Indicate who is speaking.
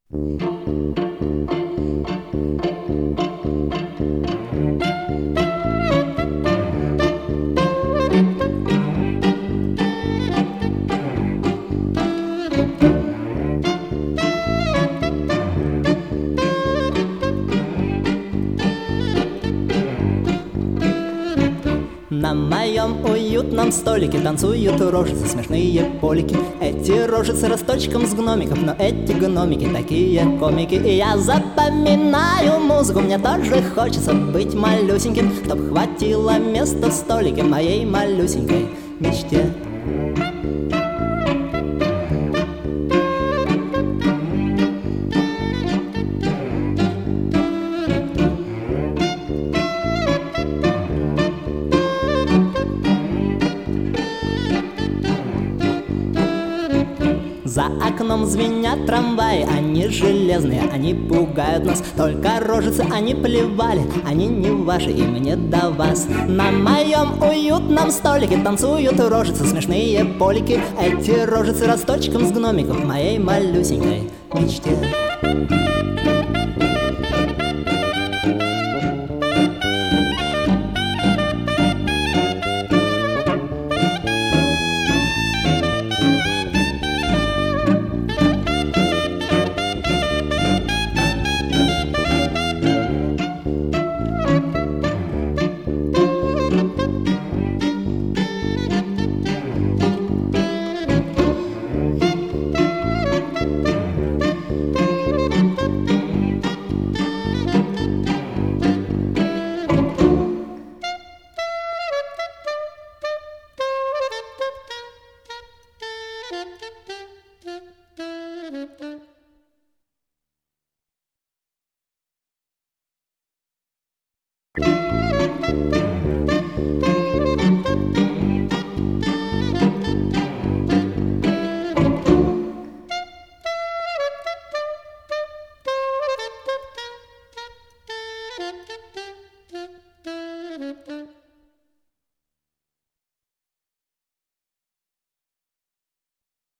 Speaker 1: На моем уютном столике танцуют рожицы, смешные полики. Эти рожицы росточком с гномиков, но эти гномики такие комики. И я запоминаю музыку, мне тоже хочется быть малюсеньким, чтоб хватило места в столике моей малюсенькой мечте. За окном звенят трамваи, они железные, они пугают нас. Только рожицы они плевали, они не ваши и мне до вас. На моем уютном столике танцуют рожицы, смешные полики. Эти рожицы росточком с гномиков моей малюсенькой мечте.